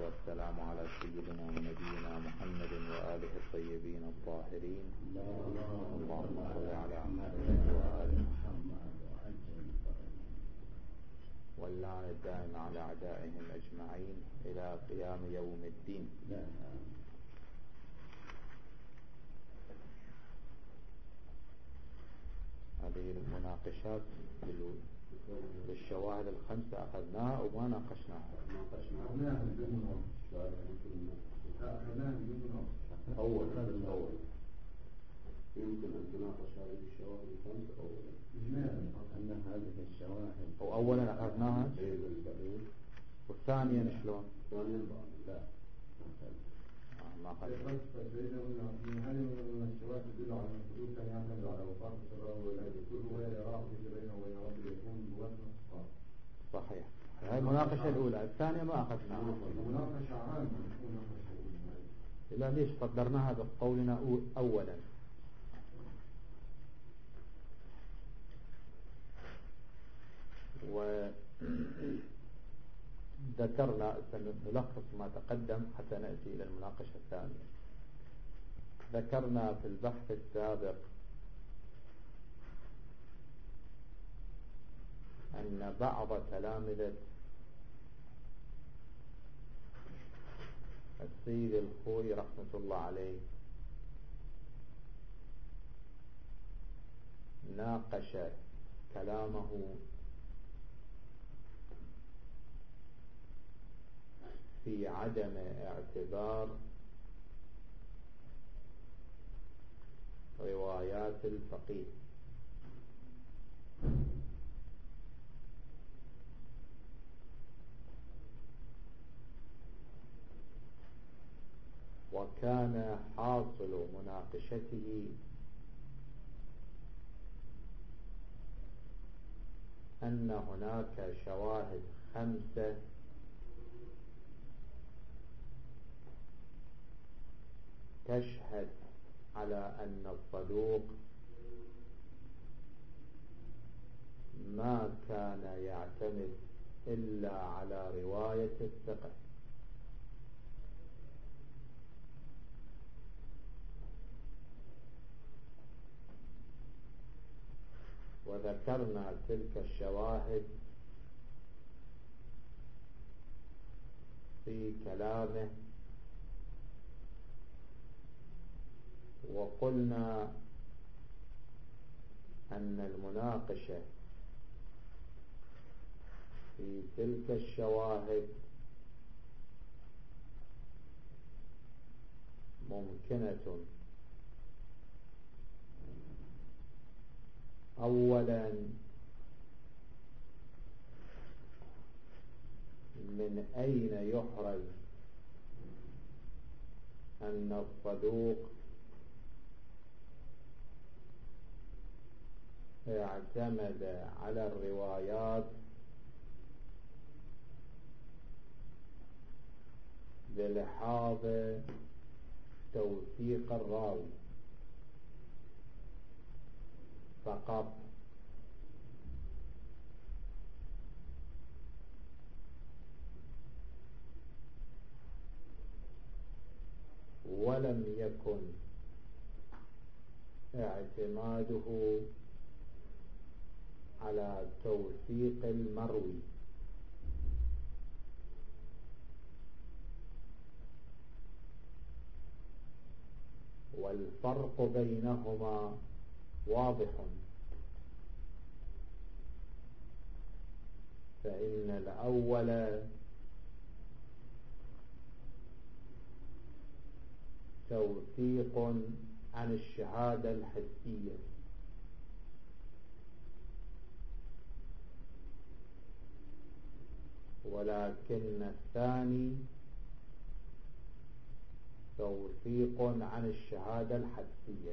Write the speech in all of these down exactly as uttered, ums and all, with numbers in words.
والسلام على سيدنا ونبينا محمد وآله الطيبين الطاهرين. اللهم صل على محمد وآل محمد واللعن الدائم على أعدائهم أجمعين إلى قيام يوم الدين. هذه المناقشات بالشواهد الخمسة أخذناها وما ناقشناها. ناقشناها أول الأول يمكن أن تناقش هذه الشواهد الخمسة أولا. أن هذه الشواهد أو أولا أخذناها والثانيا شلون؟ ثانيا لا ما قال. فإذا من علم أن الشواهد تدل على أن الحدود كان يعمل على وفاة الصلاة والعيد كله ويراه بينه وبين ربه يكون بوزن الصلاة. صحيح. هذه المناقشة الأولى. الثانية ما أخذناها. مناقشة عامة. إلا ليش قدرناها بقولنا أولا؟ وذكرنا سنلخص ما تقدم حتى نأتي إلى المناقشة الثانية. ذكرنا في البحث السابق أن بعض تلامذة السيد الخوي رحمة الله عليه ناقش كلامه في عدم اعتبار روايات الفقيه، وكان حاصل مناقشته أن هناك شواهد خمسة تشهد على أن الصدوق ما كان يعتمد إلا على رواية الثقة، وذكرنا تلك الشواهد في كلامه، وقلنا أن المناقشة في تلك الشواهد ممكنة أولا من أين يحرز أن الصدوق اعتمد على الروايات بلحاظ توثيق الراوي فقط، ولم يكن اعتماده على توثيق المروي، والفرق بينهما واضح، فإن الأول توثيق عن الشهادة الحسية، ولكن الثاني توثيق عن الشهادة الحسية.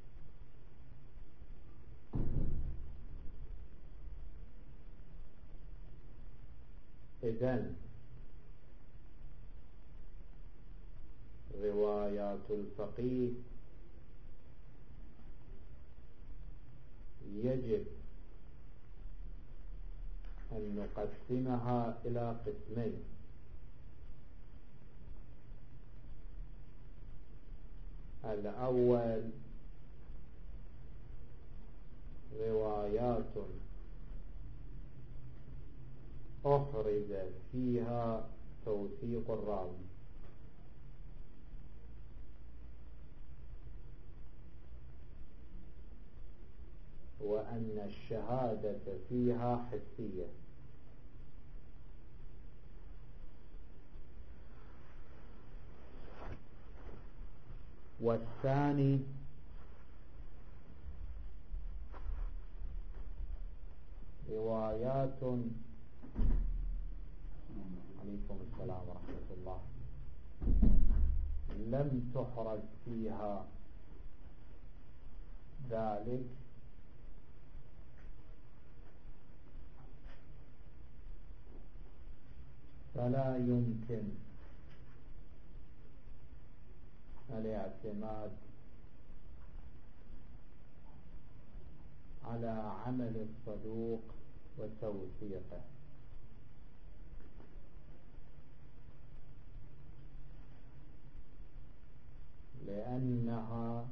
إذن روايات الفقيه يجب أن نقسمها إلى قسمين: الأول روايات أخرج فيها توثيق الراوي، وأن الشهادة فيها حسية. والثاني روايات عليكم السلام ورحمة الله لم تحرز فيها ذلك، فلا يمكن الاعتماد على عمل الصدوق وتوثيقه، لأنها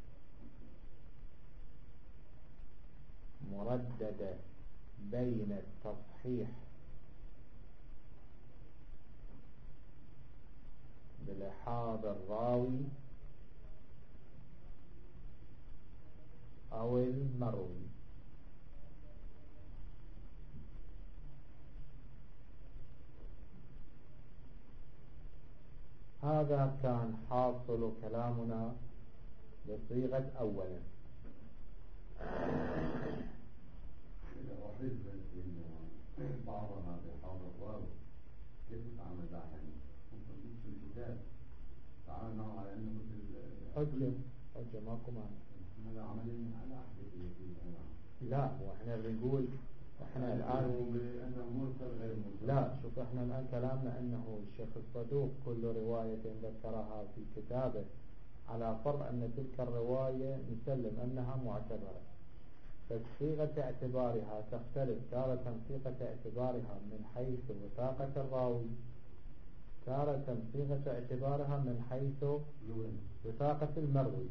مرددة بين التصحيح بلحاظ الراوي أو المروي. هذا كان حاصل كلامنا بصيغة أولا. إذا أحرز إن بعضها بحاضر الراوي كيف تعمل لاحقا؟ ممكن في الكتاب تعامل معه على أنه مثل حجة حجة ماكو معنى. هذا عملين على أحد لا، وإحنا بنقول إحنا الآن بأنه مرسل غير مرسل. لا، شوف إحنا الآن كلامنا أنه الشيخ الصدوق كل رواية ذكرها في كتابه على فرض أن تلك الرواية نسلم أنها معتبرة، فصيغة اعتبارها تختلف، تارة صيغة اعتبارها من حيث وثاقة الراوي، تارة صيغة اعتبارها من حيث وثاقة المروي.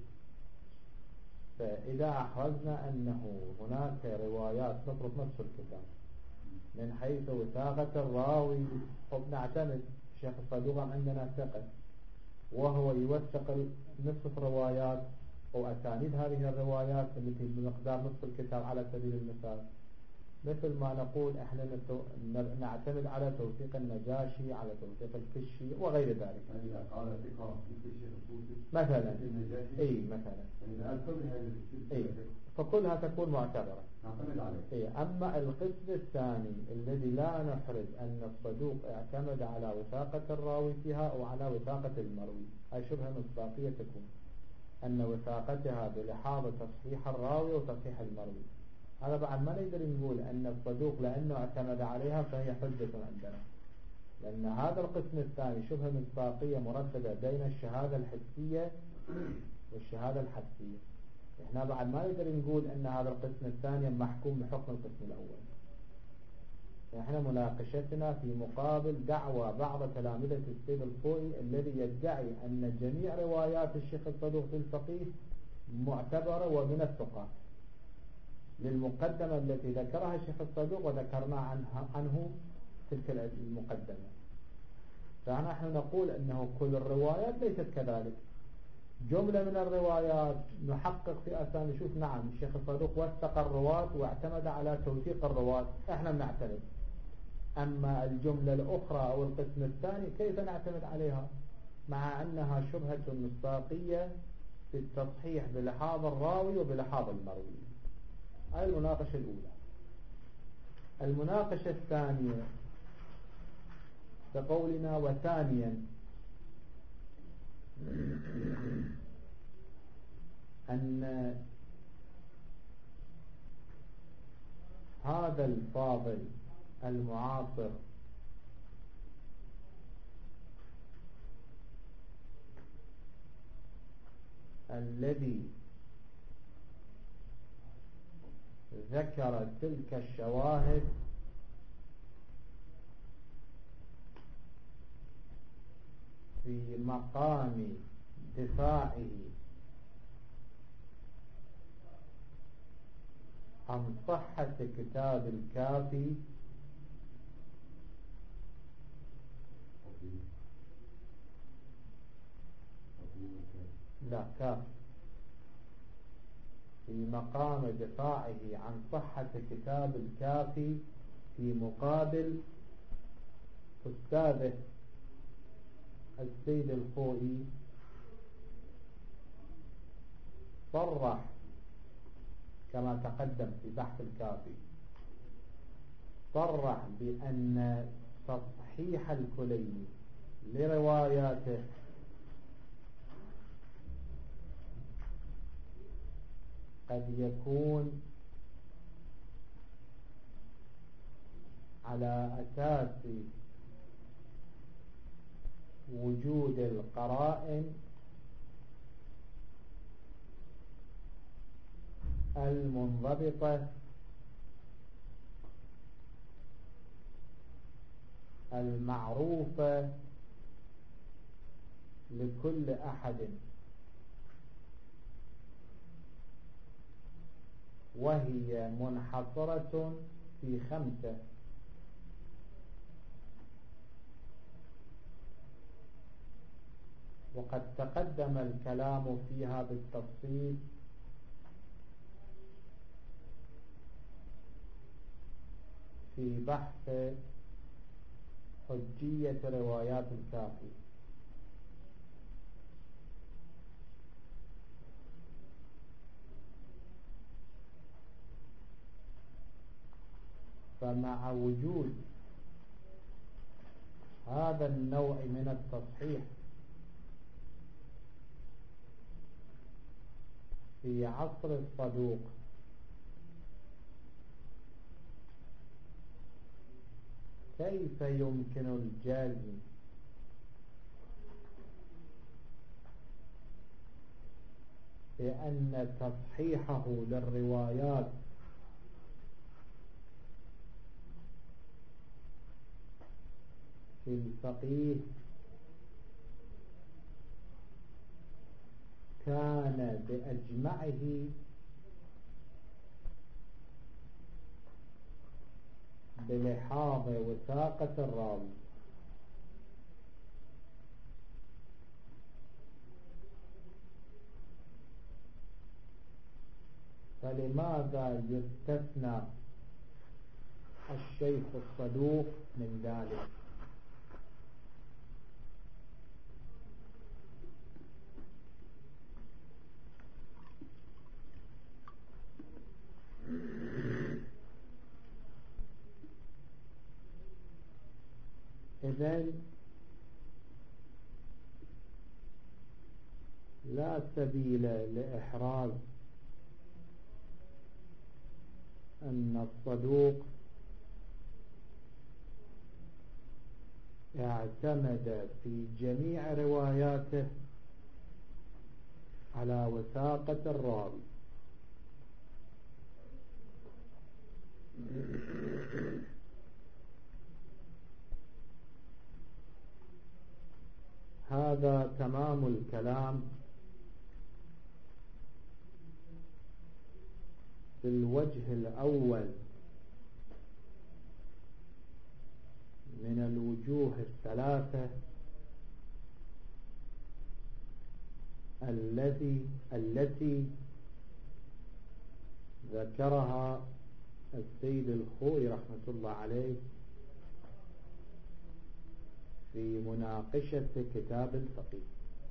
فإذا أحرزنا أنه هناك روايات نفرض نفس الكتاب من حيث وثاقة الراوي، نعتمد الشيخ الصدوق عندنا ثقة وهو يوثق نصف روايات أو أسانيد هذه الروايات التي بمقدار نصف الكتاب على سبيل المثال، مثل ما نقول احنا نعتمد على توثيق النجاشي، على توثيق الكشي وغير ذلك. إذا قال ثقة مثل الشيخ الطوسي مثلا اي مثلا اي فكلها تكون معتبرة نعتمد عليه. اي اما القسم الثاني الذي لا نحرز ان الصدوق اعتمد على وثاقة الراوي فيها او على وثاقة المروي، هاي شبه مصداقية تكون ان وثاقتها بلحاظ تصحيح الراوي وتصحيح المروي. هذا بعد ما نقدر نقول أن الصدوق لأنه اعتمد عليها فهي حجة عندنا، لأن هذا القسم الثاني شبه مصداقية مرددة بين الشهادة الحسية والشهادة الحسية. إحنا بعد ما نقدر نقول أن هذا القسم الثاني محكوم بحكم القسم الأول. إحنا مناقشتنا في مقابل دعوى بعض تلامذة السيد الخوئي الذي يدعي أن جميع روايات الشيخ الصدوق في الفقيه معتبرة ومن الثقات، للمقدمة التي ذكرها الشيخ الصدوق وذكرنا عنها عنه تلك المقدمة. فنحن نقول أنه كل الروايات ليست كذلك، جملة من الروايات نحقق في أسان نشوف نعم الشيخ الصدوق وثق الرواة واعتمد على توثيق الرواة، احنا بنعتمد. أما الجملة الأخرى أو القسم الثاني كيف نعتمد عليها مع أنها شبهة مصداقية في التصحيح بلحاظ الراوي وبلحاظ المروي. هذه المناقشة الأولى. المناقشة الثانية بقولنا وثانيا أن هذا الفاضل المعاصر الذي ذكر تلك الشواهد في مقام دفاعه عن صحة كتاب الكافي لا كافي في مقام دفاعه عن صحة كتاب الكافي في مقابل أستاذه السيد الخوئي، صرح كما تقدم في بحث الكافي، صرح بأن تصحيح الكليني لرواياته قد يكون على أساس وجود القرائن المنضبطة المعروفة لكل أحد، وهي منحصرة في خمسة: وقد تقدم الكلام فيها بالتفصيل في بحث حجية روايات الكافي. فمع وجود هذا النوع من التصحيح في عصر الصدوق، كيف يمكن الجزم بأن تصحيحه للروايات في الفقيه كان بأجمعه بلحاظ وثاقة الراوي؟ فلماذا يستثنى الشيخ الصدوق من ذلك؟ إذن لا سبيل لإحراز أن الصدوق اعتمد في جميع رواياته على وثاقة الراوي. هذا تمام الكلام في الوجه الأول من الوجوه الثلاثة الذي التي ذكرها السيد الخوئي رحمة الله عليه في مناقشة كتاب الفقيه.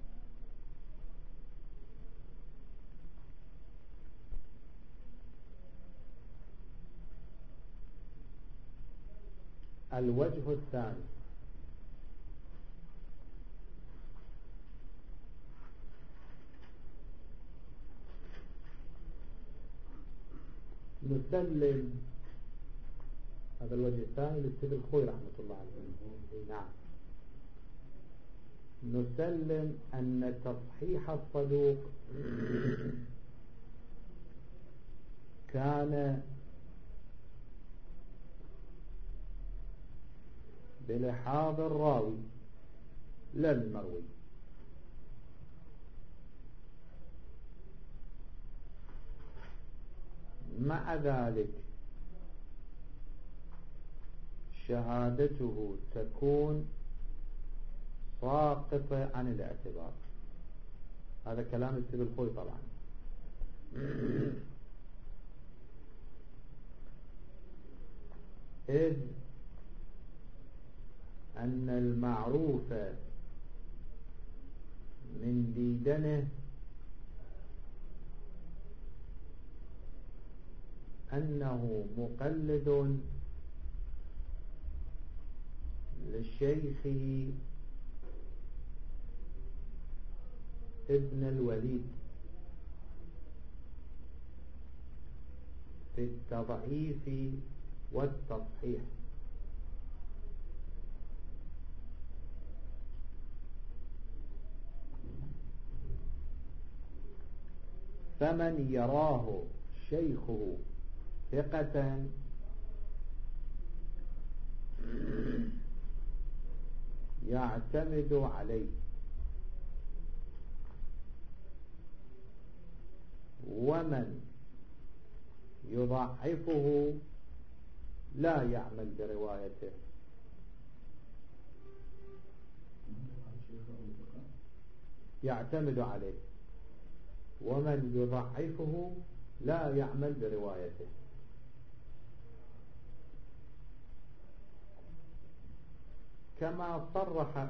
الوجه الثاني: نسلم هذا الوجه الثاني للسيد الخوئي رحمة الله عليه. نعم، نسلم أن تصحيح الصدوق كان بلحاظ الراوي لا المروي. مع ذلك شهادته تكون ساقطة عن الاعتبار. هذا كلام السيد الخوي طبعا. إذ أن المعروف من ديدنه أنه مقلد لشيخه ابن الوليد في التضعيف والتصحيح، فمن يراه شيخه ثقة يعتمد عليه، ومن يضعفه لا يعمل بروايته. يعتمد عليه ومن يضعفه لا يعمل بروايته. كما صرح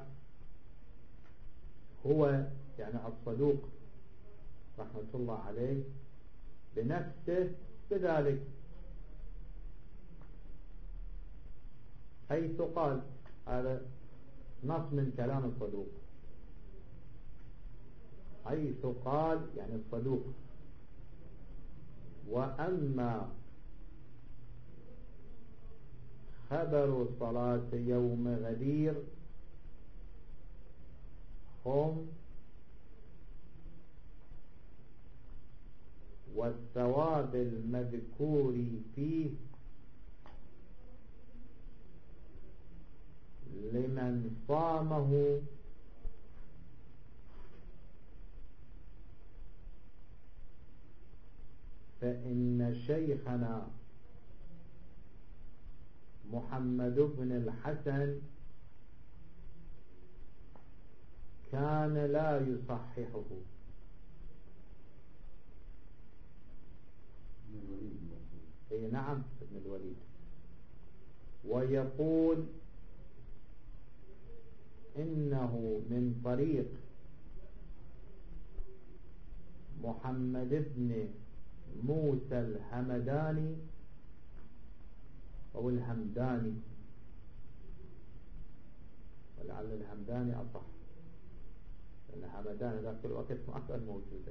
هو يعني الصدوق رحمة الله عليه بنفسه بذلك، حيث قال، هذا نص من كلام الصدوق، حيث قال يعني الصدوق: وأما خبر صلاة يوم غدير هم والثواب المذكور فيه لمن صامه فإن شيخنا محمد بن الحسن كان لا يصححه. اي نعم ابن الوليد. ويقول إنه من طريق محمد بن موسى الحمداني أو الهمداني، ولعل الهمداني أصح لأن الحمداني ذاك الوقت ما كان موجودا،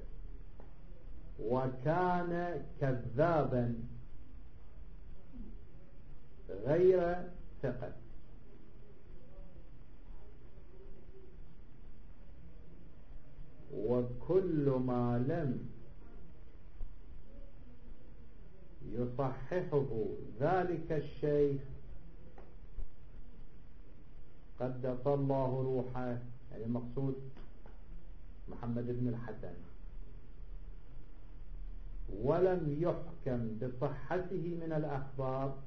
وكان كذابا غير ثقة. وكل ما لم يصححه ذلك الشيخ قدس الله روحه، يعني المقصود محمد بن الحسن، ولم يحكم بصحته من الأخبار،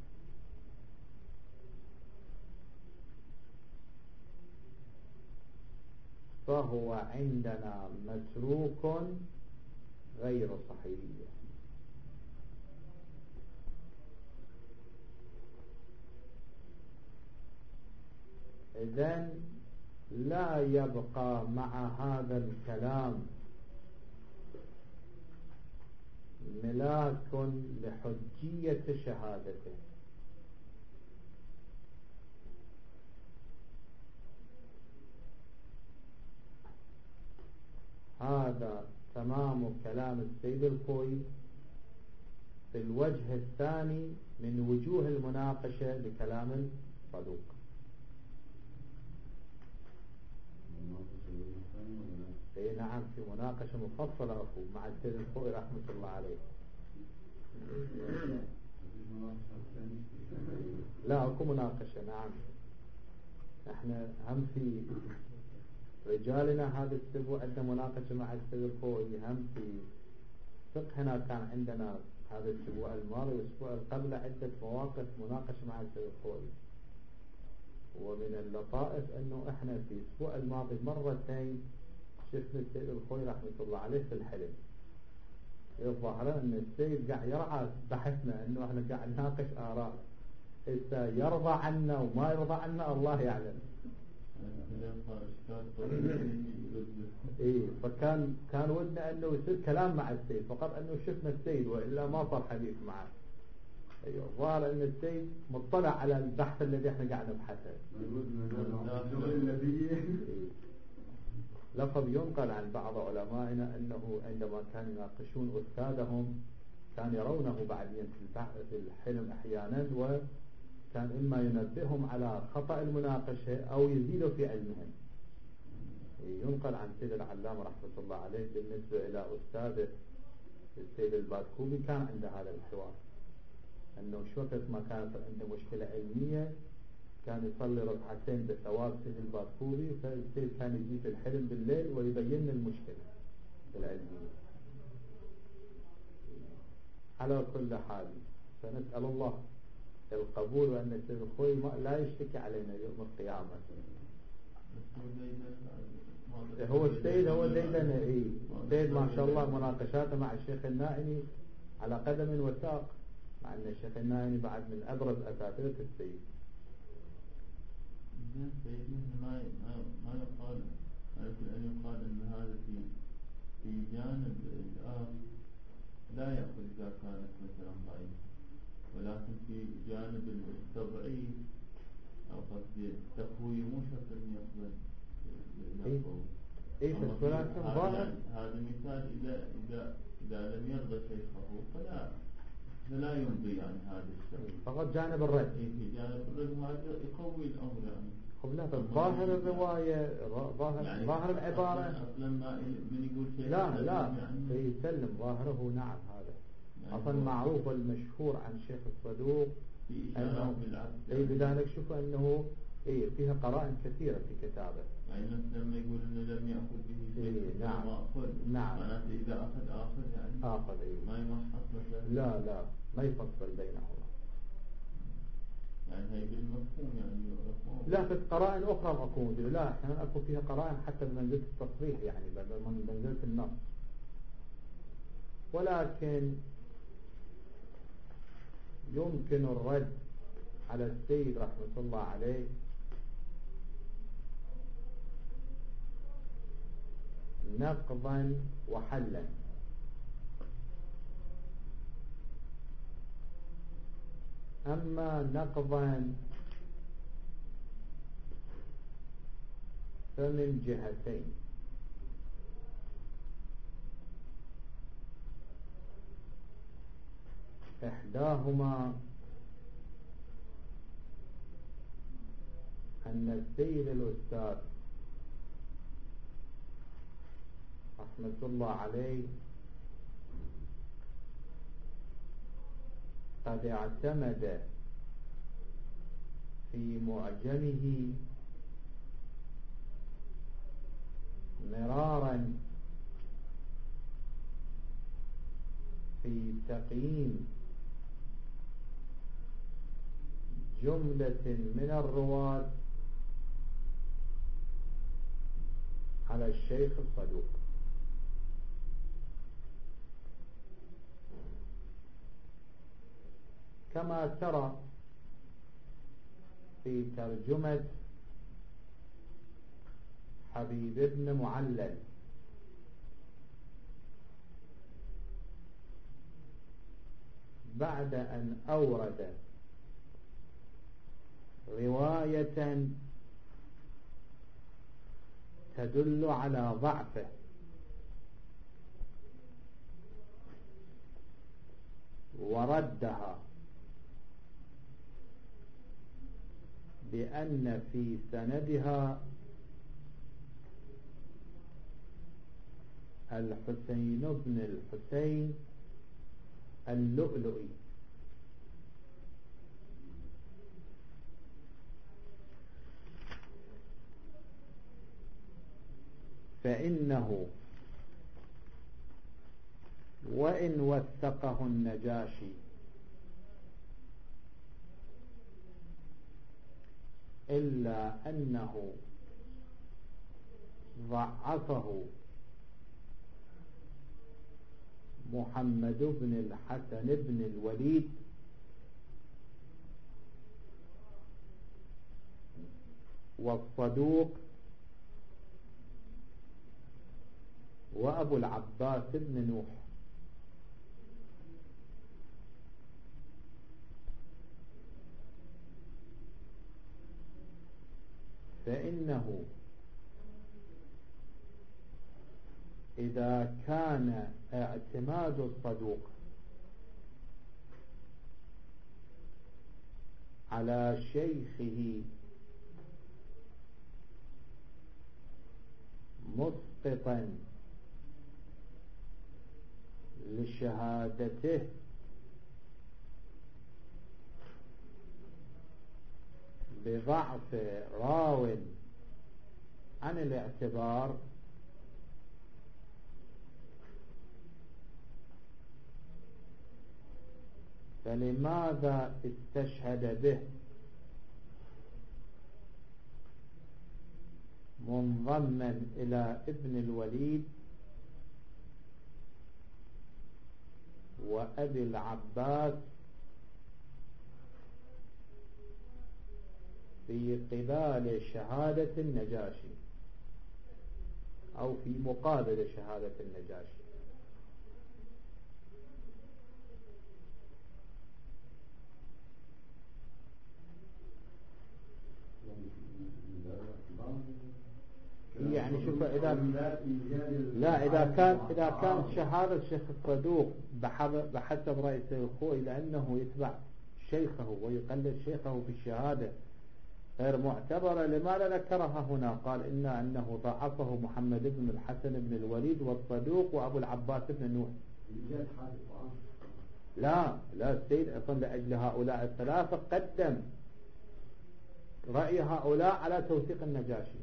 فهو عندنا متروك غير صحيح. إذن لا يبقى مع هذا الكلام ملاك لحجية شهادته. هذا تمام كلام السيد الخوي في الوجه الثاني من وجوه المناقشة لكلام الصدوق. اي نعم، في مناقشة مفصلة أخو مع السيد الخوي رحمة الله عليه. لا اكو مناقشة. نعم، احنا هم في رجالنا هذا الاسبوع عندنا مناقشة مع السيد الخوي، هم في فقهنا كان عندنا هذا الأسبوع الماضي والأسبوع قبل عدة مواقف مناقشة مع السيد الخوئي. ومن اللطائف أنه إحنا في الأسبوع الماضي مرتين شفنا السيد الخوئي رحمة الله عليه في الحلم. الظاهر أن السيد قاعد يرعى بحثنا أنه إحنا قاعد نناقش آراء، إذا يرضى عنا وما يرضى عنا الله يعلم. إيه فكان كان ودنا أنه يصير كلام مع السيد فقط أنه شفنا السيد وإلا ما صار حديث معه. أيوة ظاهر أن السيد مطلع على البحث الذي احنا قاعد نبحثه. لقد ينقل عن بعض علمائنا أنه عندما كانوا يناقشون أستاذهم كان يرونه بعدين في الحلم أحيانا، وكان إما ينبههم على خطأ المناقشة أو يزيدوا في علمهم. ينقل عن سيد العلامة رحمة الله عليه بالنسبة إلى أستاذه السيد البادكوبي كان عند هذا الحوار، أنه شو وقت ما كانت عنده مشكلة علمية كان يصلي ركعتين بثواب سيد البادكوبي، فالسيد كان يجي في الحلم بالليل ويبين المشكلة العلمية. على كل حال فنسأل الله القبول وأن السيد الخوئي لا يشتكي علينا يوم القيامة. هو السيد هو ديدنا إيه السيد ما شاء الله مناقشاته مع الشيخ النائني على قدم وساق، مع أن الشيخ النائني بعد من أبرز أساتذة السيد. ما ما يقال يمكن أن يقال أن هذا في في جانب الآخر لا يأخذ إذا كانت مثلا ضعيفة، ولكن في جانب التضعيف أو قصدي التقوية مو شرط أن يقبل. إيه إيه ولكن ظاهر هذا مثال إذا إذا إذا لم يرضى شيخه فلا فلا يمضي يعني هذا الشيء. فقط جانب الرد. إيه في جانب الرد هذا يقوي الأمر يعني. خب لا ظاهر الرواية ظاهر يعني ظاهر العبارة أصلا ما من يقول شيء لا لا يعني يسلم ظاهره نعم هذا يعني أصلا معروف والمشهور عن شيخ الصدوق أنه أي بذلك شوفوا أنه إيه فيها قرائن كثيرة في كتابه. يعني لما يقول إنه لم يأخذ به شيء إيه نعم ما أخذ نعم معناته إذا أخذ آخذ يعني آخذ إيه ما يمحص مثلا لا لا ما يفصل بينهما يعني هي بالمفهوم يعني مفهوم. لا في قرائن أخرى أكون لا أحيانا أكون فيها قرائن حتى بمنزلة التصريح يعني من منزلة النص، ولكن يمكن الرد على السيد رحمة الله عليه نقضا وحلا. أما نقضا فمن جهتين، إحداهما أن السيد الأستاذ رحمة الله عليه قد اعتمد في معجمه مرارا في تقييم جملة من الرواة على الشيخ الصدوق، كما ترى في ترجمة حبيب بن معلل بعد أن أورد رواية تدل على ضعفه وردها بأن في سندها الحسين بن الحسين اللؤلؤي، فإنه وإن وثقه النجاشي إلا أنه ضعفه محمد بن الحسن بن الوليد والصدوق وأبو العباس بن نوح. فإنه إذا كان اعتماد الصدوق على شيخه مسقطا لشهادته بضعف راو عن الاعتبار، فلماذا استشهد به منضما إلى ابن الوليد وأبي العباس في قبال شهادة النجاشي أو في مقابل شهادة النجاشي؟ يعني شوف إذا لا إذا كان إذا كان شهادة الشيخ الصدوق بحسب رأي الخوي لأنه يتبع شيخه ويقلد شيخه في الشهادة غير معتبرة، لماذا ذكرها هنا؟ قال إن أنه ضعفه محمد بن الحسن بن الوليد والصدوق وأبو العباس بن نوح. لا لا السيد أصلا لأجل هؤلاء الثلاثة قدم رأي هؤلاء على توثيق النجاشي.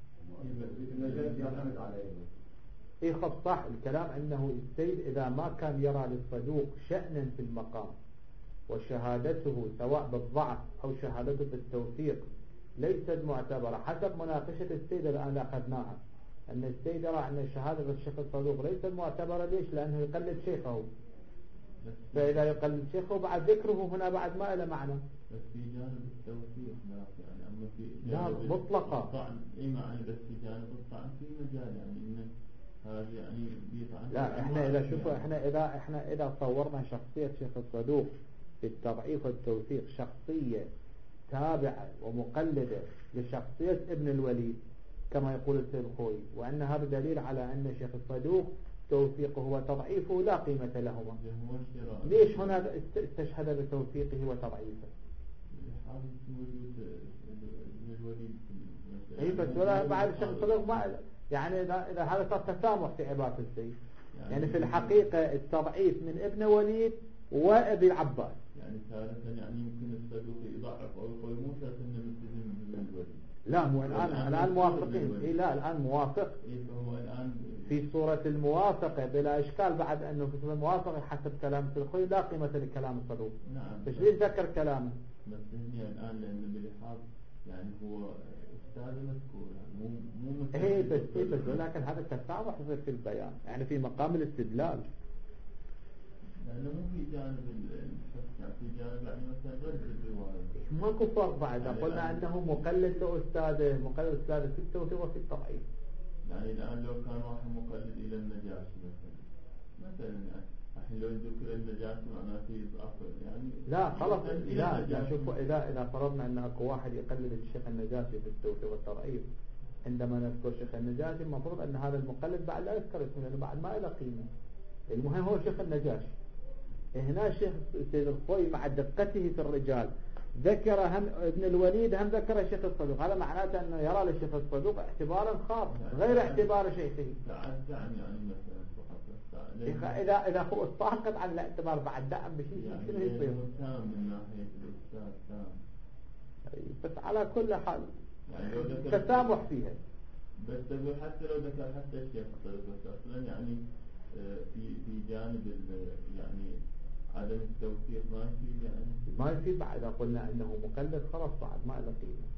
إيه خب صح الكلام أنه السيد إذا ما كان يرى للصدوق شأنا في المقام وشهادته سواء بالضعف أو شهادته بالتوثيق ليست معتبرة حسب مناقشة السيد الآن أخذناها، أن السيد يرى أن شهادة الشيخ الصدوق ليست معتبرة. ليش؟ لأنه يقلد شيخه، فإذا يقلد شيخه بعد ذكره هنا بعد ما له معنى. بس في جانب التوثيق لا يعني أما في لا مطلقة الطعن إيه معنى بس في جانب الطعن في مجال يعني إن هذا يعني بيطعن. لا إحنا إذا شوفوا يعني. إحنا إذا إحنا إذا صورنا شخصية شيخ الصدوق في التضعيف والتوثيق شخصية تابعة ومقلدة لشخصية ابن الوليد كما يقول السيد الخوي، وأن هذا دليل على أن شيخ الصدوق توثيقه وتضعيفه لا قيمة لهما. ليش هنا استشهد بتوثيقه وتضعيفه؟ اي بس ولا بعد الشيخ الصدوق ما يعني إذا, إذا هذا صار تسامح في عبارة السيد يعني, يعني في الحقيقة التضعيف من ابن وليد وابي العباس. يعني ثالثا يعني يمكن الصدوق يضعف أو يقول مو ثالثا ملتزم من الوليد. لا مو الآن الآن موافقين. إيه لا الآن موافق. إيه فهو الآن في صورة الموافقة بلا إشكال، بعد أنه في صورة الموافقة حسب كلام الخوي لا قيمة لكلام الصدوق. نعم. فش ليش ذكر كلامه؟ بس هني الآن لأن بلحاظ يعني هو أستاذ مذكور يعني مو مو مثل. إيه بس إيه بس ولكن هذا التسامح يصير في البيان يعني في مقام الاستدلال. لأنه مو في جانب الحفظ يعني في جانب يعني مثلا رد الرواية. ماكو فرق بعد يعني قلنا أنه مقلد لأستاذه مقلد أستاذه في التوثيق وفي التضعيف. يعني الآن لو كان واحد مقلد إلى النجاشي مثلا مثلا الحين لو ذكر النجاشي معناته يضعف يعني. لا خلاص لا لا شوفوا إذا إذا فرضنا أن أكو واحد يقلد الشيخ النجاشي في التوثيق والتضعيف، عندما نذكر الشيخ النجاشي المفروض أن هذا المقلد بعد لا يذكر اسمه لأنه بعد ما له قيمة. المهم هو الشيخ النجاشي. هنا الشيخ السيد الخوي مع دقته في الرجال ذكر هم ابن الوليد هم ذكر الشيخ الصدوق، هذا معناته أنه يرى للشيخ الصدوق اعتبارا خاص غير اعتبار شيخه. يعني إذا إذا هو ساقط عن الاعتبار بعد دعم بشيء يعني شنو يصير؟ تام من ناحية الأستاذ تام. بس على كل حال يعني لو ذكر تسامح فيها. بس تقول حتى لو ذكر حتى الشيخ الصدوق بس أصلا يعني في في جانب يعني عدم التوثيق ما يفيد يعني ما يفيد بعد. إذا قلنا أنه مقلد خلاص بعد ما له قيمة.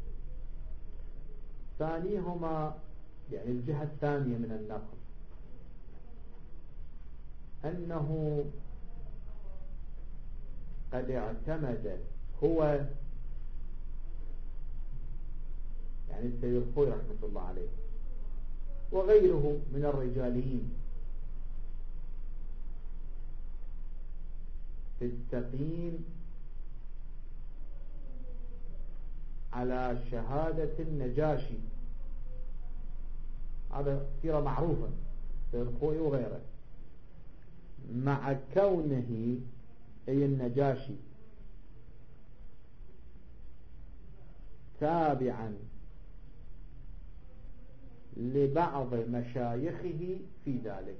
ثانيهما يعني الجهة الثانية من النقل أنه قد اعتمد هو يعني السيد الخوي رحمة الله عليه وغيره من الرجاليين في التقييم على شهادة النجاشي. هذا سيرة معروفة السيد الخوي وغيره، مع كونه أي النجاشي تابعا لبعض مشايخه في ذلك.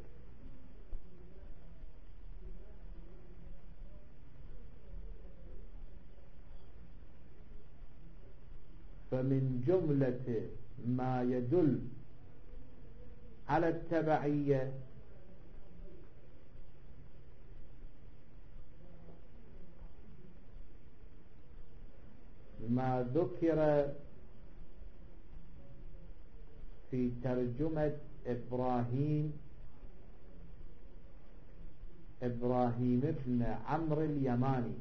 فمن جملة ما يدل على التبعية ما ذكر في ترجمة إبراهيم إبراهيم ابن عمرو اليماني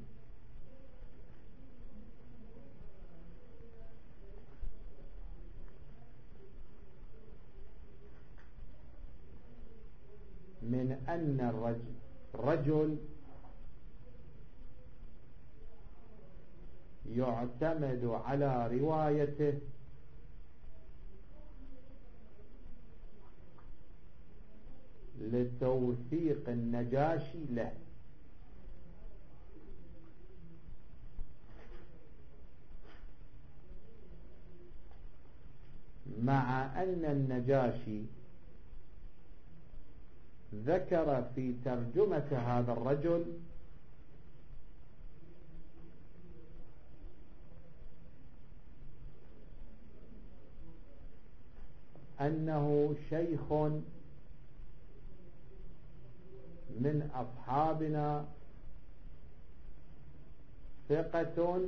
من أن الرجل رجل يعتمد على روايته لتوثيق النجاشي له، مع أن النجاشي ذكر في ترجمة هذا الرجل أنه شيخ من أصحابنا ثقة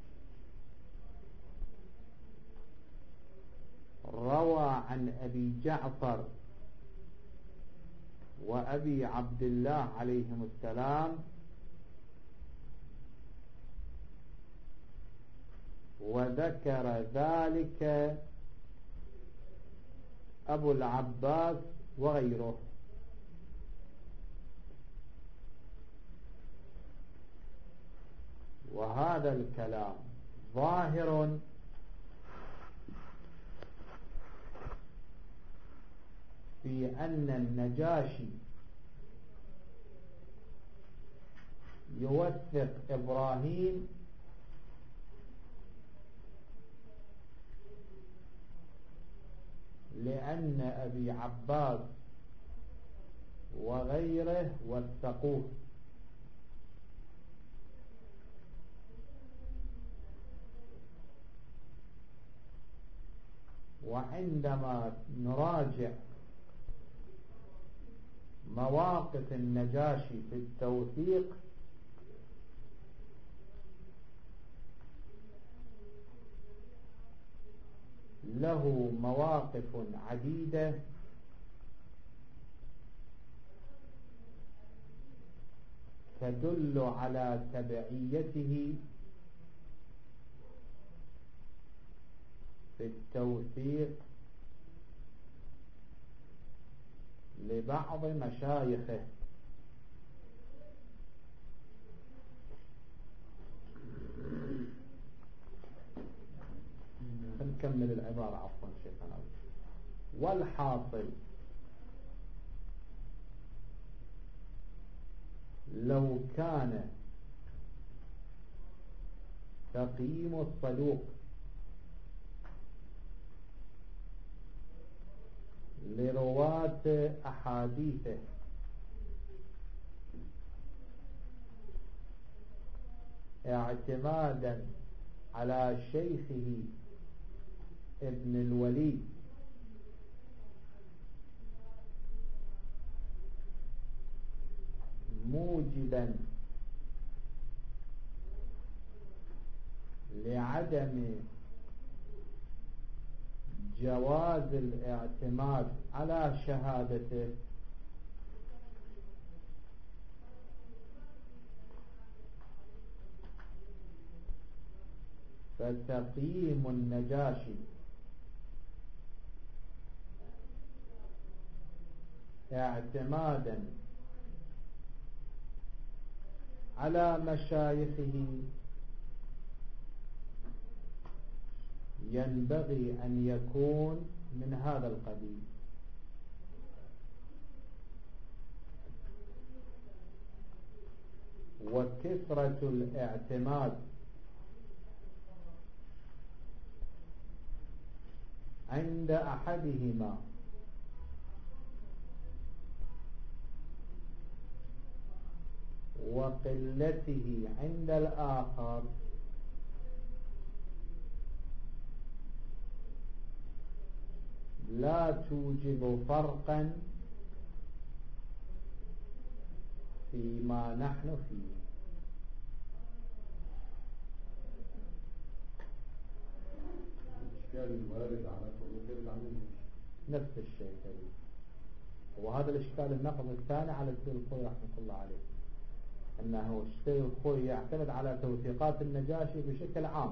روى عن أبي جعفر وأبي عبد الله عليهم السلام وذكر ذلك أبو العباس وغيره. وهذا الكلام ظاهر في أن النجاشي يوثق إبراهيم لأن أبي عباس وغيره وثقوه، وعندما نراجع مواقف النجاشي في التوثيق له مواقف عديدة تدل على تبعيته في التوثيق لبعض مشايخه. نكمل العبارة عفوا شيخنا. والحاصل لو كان تقييم الصدوق لرواة أحاديثه اعتمادا على شيخه ابن الوليد موجبا لعدم جواز الاعتماد على شهادته، فتقييم النجاشي اعتمادا على مشايخه ينبغي أن يكون من هذا القبيل. وكثرة الاعتماد عند أحدهما وقلته عند الآخر لا توجب فرقا فيما نحن فيه. الإشكال الوارد على طرق العمل نفس الشيء كريم. وهذا الإشكال النقض الثاني على السيد الخوي رحمة الله عليه، أنه السيد الخوي يعتمد على توثيقات النجاشي بشكل عام،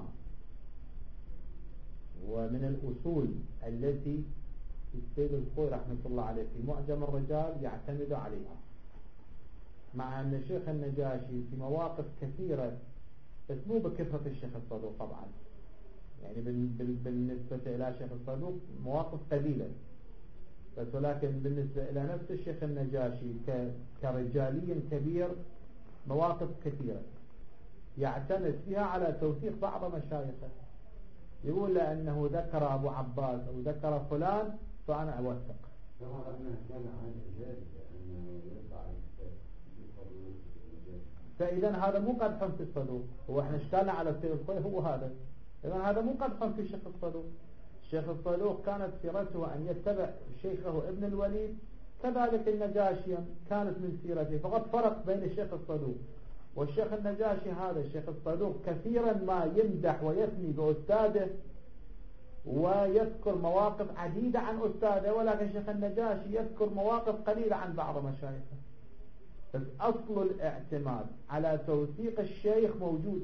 ومن الأصول التي السيد الخوي رحمة الله عليه في معجم الرجال يعتمد عليها، مع أن الشيخ النجاشي في مواقف كثيرة، بس مو بكثرة الشيخ الصدوق طبعا، يعني بالنسبة إلى الشيخ الصدوق مواقف قليلة، بس ولكن بالنسبة إلى نفس الشيخ النجاشي كرجالي كبير مواقف كثيرة يعتمد فيها على توثيق بعض مشايخه، يقول لأنه ذكر أبو عباس أو ذكر فلان فأنا أوثق. فإذا هذا مو قدح في الصدوق، هو احنا اشكالنا على السيد الخوي هو هذا، إذا هذا مو قدح في الشيخ الصدوق. الشيخ الصدوق كانت سيرته أن يتبع شيخه ابن الوليد، كذلك النجاشي كانت من سيرته، فقد فرق بين الشيخ الصدوق والشيخ النجاشي. هذا الشيخ الصدوق كثيرا ما يمدح ويثني بأستاذه ويذكر مواقف عديدة عن أستاذه، ولكن الشيخ النجاشي يذكر مواقف قليلة عن بعض مشايخه. بس أصل الاعتماد على توثيق الشيخ موجود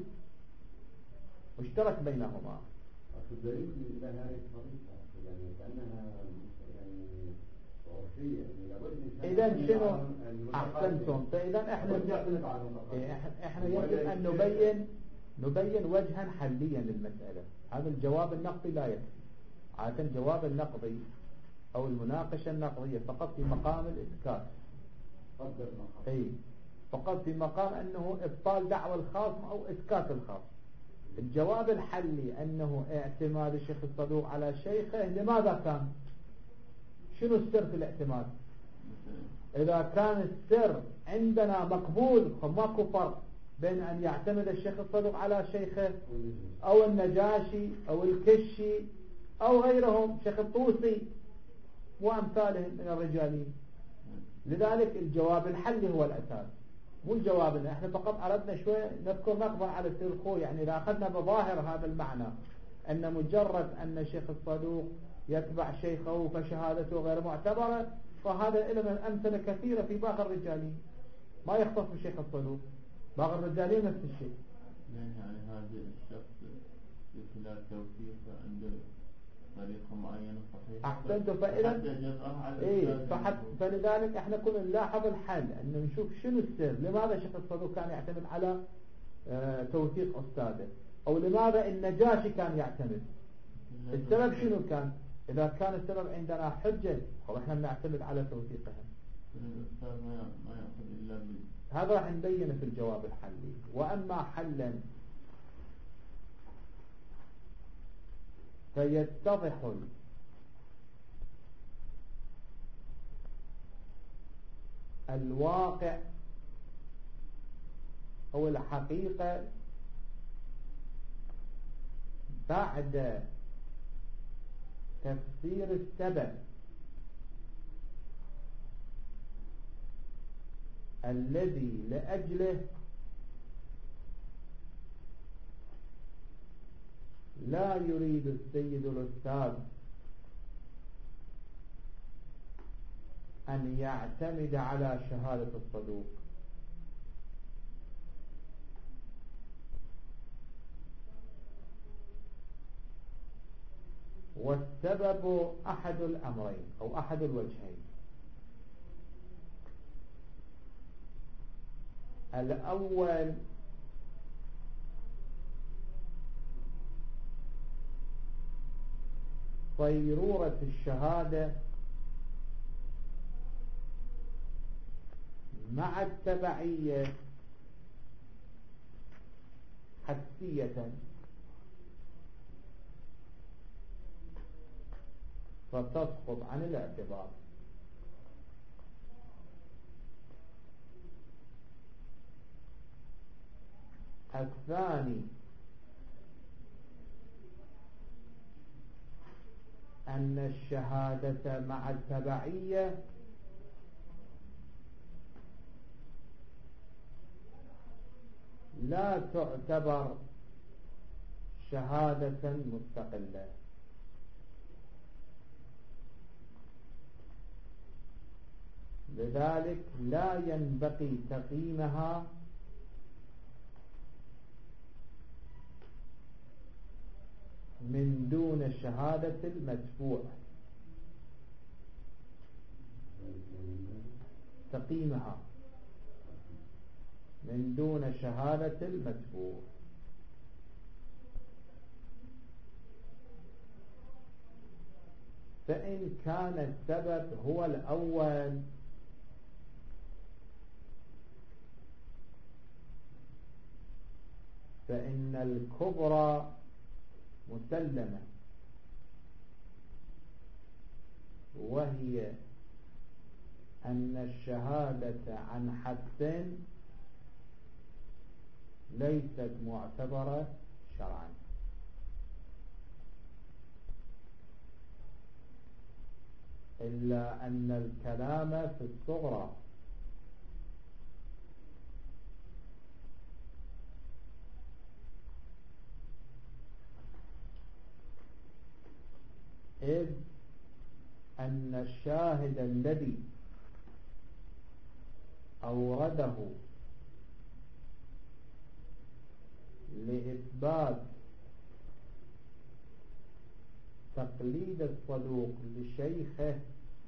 مشترك بينهما. الدليل إلى هذه الطريقة يعني كأنها يعني عرفية، يعني لابد إذا شنو أحسنتم؟ فإذا إحنا إحنا يجب أن نبين نبين وجها حليا للمسألة. هذا الجواب النقدي لا يكفي، عادة الجواب النقدي أو المناقشة النقدية فقط في مقام الإسكات، أي فقط في مقام أنه إبطال دعوى الخاص أو إسكات الخاص. الجواب الحلي أنه اعتماد الشيخ الصدوق على شيخه لماذا كان؟ شنو السر في الاعتماد؟ إذا كان السر عندنا مقبول فماكو فرق بين أن يعتمد الشيخ الصدوق على شيخه أو النجاشي أو الكشي أو غيرهم، شيخ الطوسي وأمثالهم من الرجالين. لذلك الجواب الحلي هو الأساس، مو الجواب. احنا فقط أردنا شوي نذكر نقطة على السيد الخوي، يعني إذا أخذنا بظاهر هذا المعنى أن مجرد أن الشيخ الصدوق يتبع شيخه فشهادته غير معتبرة، فهذا إلى من أمثلة كثيرة في باقي الرجالين، ما يختص بالشيخ الصدوق، باقي الرجالين نفس الشيء. يعني هذا الشخص في خلال توثيقه عنده طريقة معينة صحيحة. أحسنت. فإذا إيه فحت فلذلك إحنا كنا نلاحظ الحل أن نشوف شنو السر، لماذا الشيخ الصدوق كان يعتمد على آه توثيق أستاذه، أو لماذا النجاشي كان يعتمد، السبب شنو كان؟ إذا كان السبب عندنا حجة خلاص إحنا بنعتمد على توثيقها. الأستاذ ما ما يأخذ إلا بال هذا راح نبينه في الجواب الحلي. وأما حلا فيتضح الواقع أو الحقيقة بعد تفسير السبب الذي لأجله لا يريد السيد الأستاذ أن يعتمد على شهادة الصدوق، والسبب أحد الأمرين أو أحد الوجهين. الأول صيرورة الشهادة مع التبعية حسية، فتسقط عن الاعتبار. الثاني أن الشهادة مع التبعية لا تعتبر شهادة مستقلة، لذلك لا ينبغي تقييمها من دون شهادة المتبوع، تقييمها من دون شهادة المتبوع. فإن كان السبب هو الأول فإن الكبرى مسلمة، وهي أن الشهادة عن حد ليست معتبرة شرعا، إلا أن الكلام في الصغرى، إذ أن الشاهد الذي أورده لإثبات تقليد الصدوق لشيخه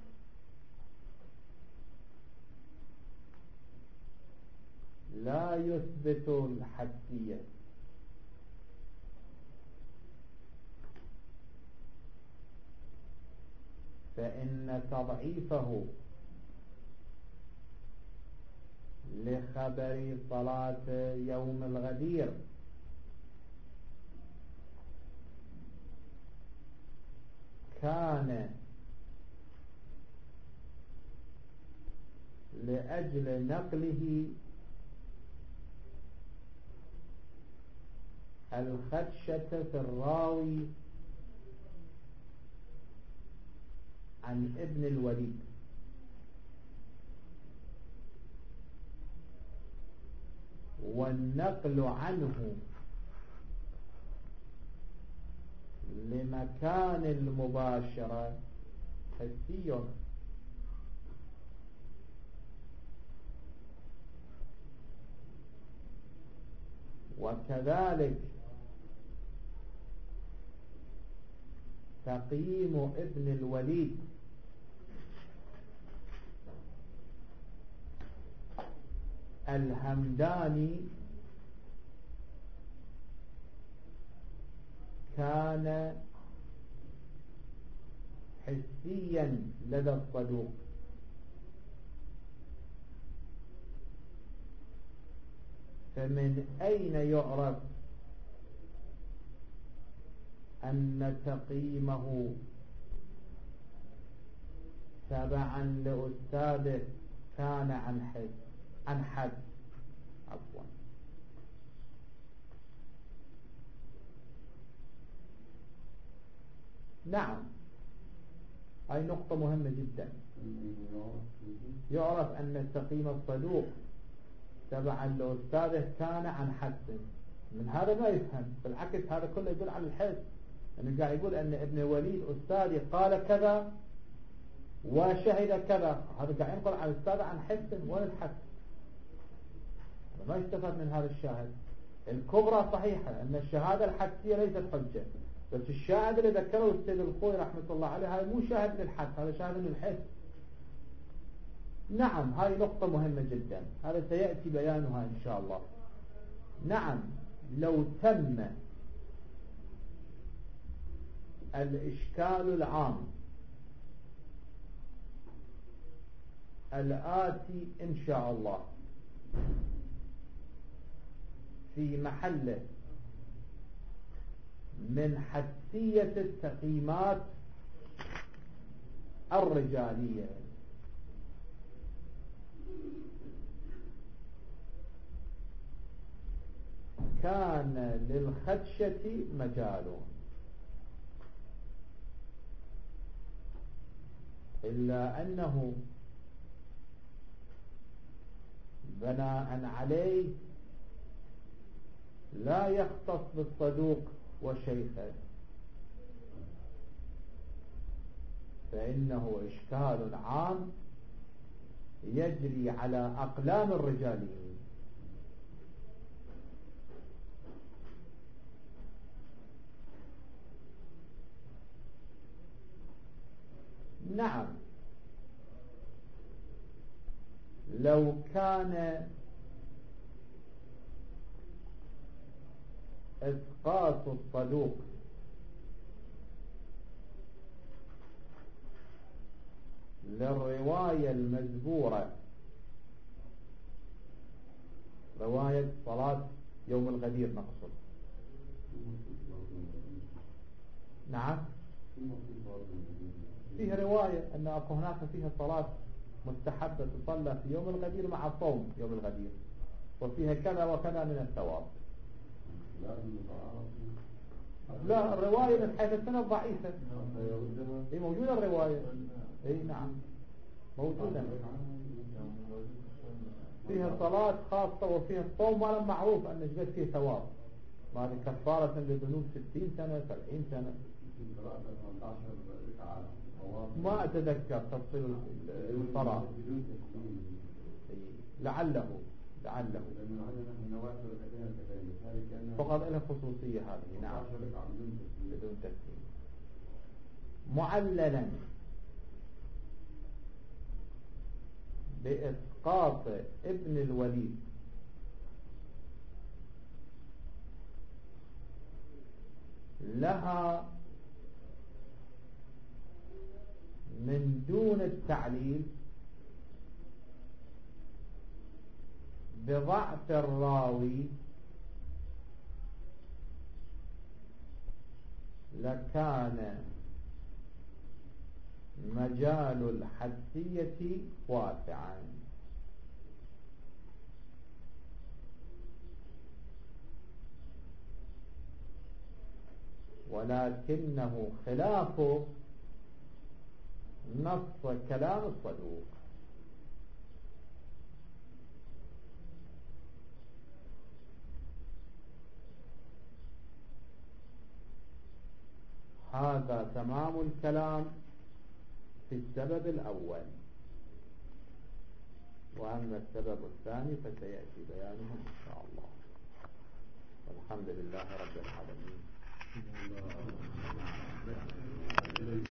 لا يثبت الحدية، فإن تضعيفه لخبر صلاة يوم الغدير كان لأجل نقله الخدشة في الراوي عن ابن الوليد، والنقل عنه لمكان المباشرة حسي، وكذلك تقييم ابن الوليد الهمداني كان حسيا لدى الصدوق، فمن أين يعرف أن تقييمه تبعا لأستاذه كان عن حد عن حد عفوا نعم، هاي نقطة مهمة جدا. يعرف أن تقييم الصدوق تبع الأستاذ كان عن حد، من هذا ما يفهم، بالعكس هذا كله يدل على الحس، أنه قاعد يقول أن ابن وليد أستاذي قال كذا وشهد كذا، هذا قاعد ينقل على الأستاذ عن حس ولا الحس، ما يستفاد من هذا الشاهد. الكبرى صحيحة أن الشهادة الحدسية ليست حجة، بس الشاهد اللي ذكره السيد الخوي رحمة الله عليه هذا مو شاهد للحد، هذا شاهد للحس. نعم هاي نقطة مهمة جدا، هذا سيأتي بيانها إن شاء الله. نعم لو تم الإشكال العام الآتي إن شاء الله في محله من حدسية التقييمات الرجالية، كان للخدشة مجال، إلا أنه بناء عليه لا يختص بالصدوق وشيخه، فإنه إشكال عام يجري على أقلام الرجاليين. نعم لو كان إسقاط الصدوق للرواية المزبورة، رواية صلاة يوم الغدير نقصد، نعم فيه رواية أن أكو هناك فيها صلاة مستحبة تصلى في يوم الغدير مع صوم يوم الغدير، وفيها كذا وكذا من الثواب. لا الرواية من حيث السنة ضعيفة، هي موجودة الرواية، اي نعم موجودة، فيها صلاة خاصة وفيها الصوم، ولا معروف أن جبت فيه ثواب، ما هذه كفارة لذنوب ستين سنة سبعين سنة، ما أتذكر تفصيل الصلاة، لعله لعله فقط لها خصوصية هذه. نعم بدون تسليم. معللا بإسقاط ابن الوليد لها من دون التعليل بضعف الراوي، لكان مجال الحدسية واسعا، ولكنه خلاف نص كلام الصدوق. هذا تمام الكلام في السبب الأول، وأما السبب الثاني فسيأتي بيانه إن شاء الله. والحمد لله رب العالمين.